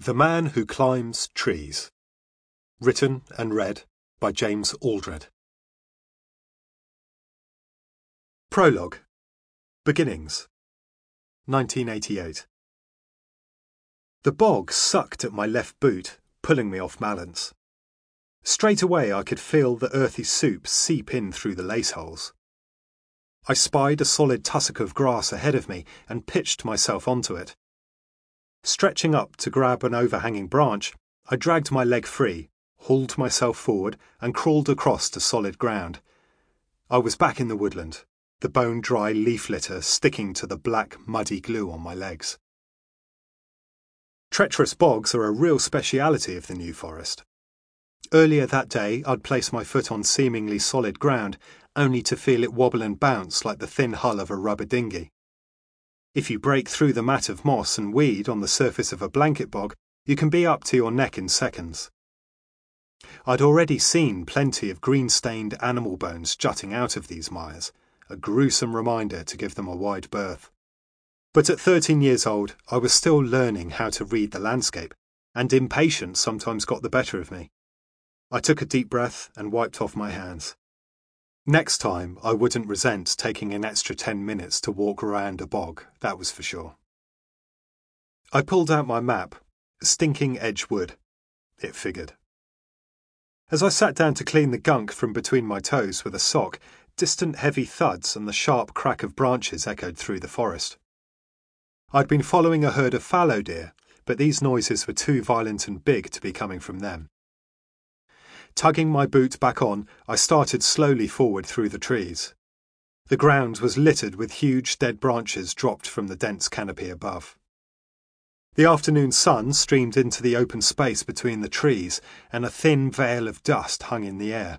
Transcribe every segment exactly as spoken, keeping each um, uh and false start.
The Man Who Climbs Trees. Written and read by James Aldred. Prologue. Beginnings. nineteen eighty-eight. The bog sucked at my left boot, pulling me off balance. Straight away I could feel the earthy soup seep in through the lace holes. I spied a solid tussock of grass ahead of me and pitched myself onto it. Stretching up to grab an overhanging branch, I dragged my leg free, hauled myself forward, and crawled across to solid ground. I was back in the woodland, the bone-dry leaf litter sticking to the black, muddy glue on my legs. Treacherous bogs are a real speciality of the New Forest. Earlier that day, I'd placed my foot on seemingly solid ground, only to feel it wobble and bounce like the thin hull of a rubber dinghy. If you break through the mat of moss and weed on the surface of a blanket bog, you can be up to your neck in seconds. I'd already seen plenty of green-stained animal bones jutting out of these mires, a gruesome reminder to give them a wide berth. But at thirteen years old, I was still learning how to read the landscape, and impatience sometimes got the better of me. I took a deep breath and wiped off my hands. Next time, I wouldn't resent taking an extra ten minutes to walk around a bog, that was for sure. I pulled out my map. Stinking Edge Wood. It figured. As I sat down to clean the gunk from between my toes with a sock, distant heavy thuds and the sharp crack of branches echoed through the forest. I'd been following a herd of fallow deer, but these noises were too violent and big to be coming from them. Tugging my boot back on, I started slowly forward through the trees. The ground was littered with huge dead branches dropped from the dense canopy above. The afternoon sun streamed into the open space between the trees, and a thin veil of dust hung in the air.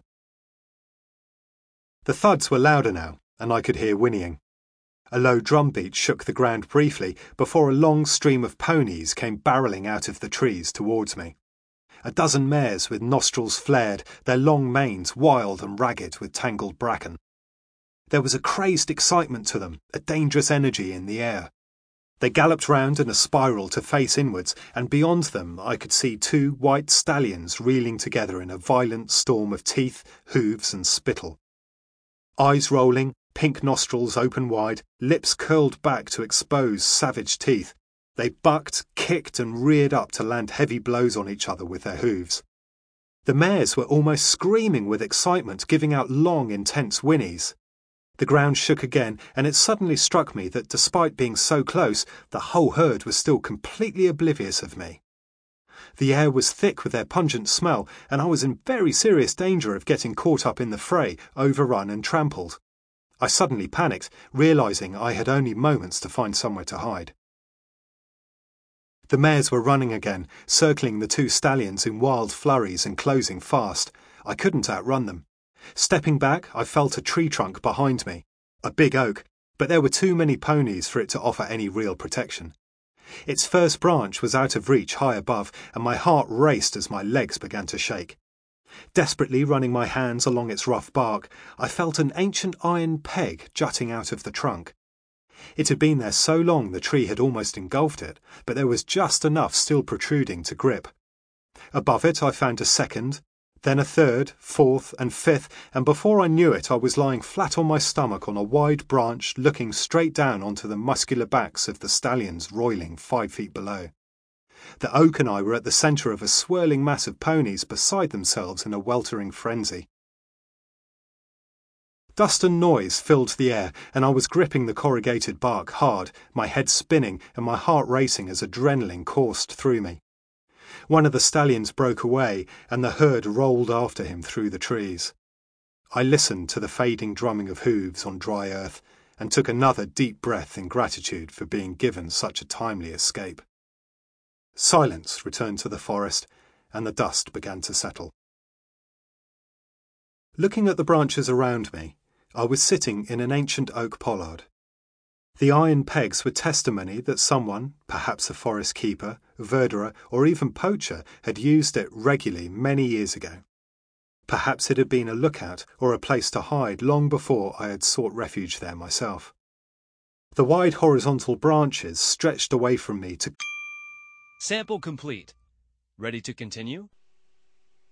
The thuds were louder now, and I could hear whinnying. A low drumbeat shook the ground briefly before a long stream of ponies came barrelling out of the trees towards me. A dozen mares with nostrils flared, their long manes wild and ragged with tangled bracken. There was a crazed excitement to them, a dangerous energy in the air. They galloped round in a spiral to face inwards, and beyond them I could see two white stallions reeling together in a violent storm of teeth, hooves, and spittle. Eyes rolling, pink nostrils open wide, lips curled back to expose savage teeth, they bucked, kicked, and reared up to land heavy blows on each other with their hooves. The mares were almost screaming with excitement, giving out long, intense whinnies. The ground shook again, and it suddenly struck me that despite being so close, the whole herd was still completely oblivious of me. The air was thick with their pungent smell, and I was in very serious danger of getting caught up in the fray, overrun and trampled. I suddenly panicked, realizing I had only moments to find somewhere to hide. The mares were running again, circling the two stallions in wild flurries and closing fast. I couldn't outrun them. Stepping back, I felt a tree trunk behind me, a big oak, but there were too many ponies for it to offer any real protection. Its first branch was out of reach high above, and my heart raced as my legs began to shake. Desperately running my hands along its rough bark, I felt an ancient iron peg jutting out of the trunk. It had been there so long the tree had almost engulfed it, but there was just enough still protruding to grip. Above it I found a second, then a third, fourth, and fifth, and before I knew it I was lying flat on my stomach on a wide branch looking straight down onto the muscular backs of the stallions roiling five feet below. The oak and I were at the centre of a swirling mass of ponies beside themselves in a weltering frenzy. Dust and noise filled the air, and I was gripping the corrugated bark hard, my head spinning and my heart racing as adrenaline coursed through me. One of the stallions broke away, and the herd rolled after him through the trees. I listened to the fading drumming of hooves on dry earth, and took another deep breath in gratitude for being given such a timely escape. Silence returned to the forest, and the dust began to settle. Looking at the branches around me, I was sitting in an ancient oak pollard. The iron pegs were testimony that someone, perhaps a forest keeper, verderer, or even poacher, had used it regularly many years ago. Perhaps it had been a lookout or a place to hide long before I had sought refuge there myself. The wide horizontal branches stretched away from me to... Sample complete. Ready to continue?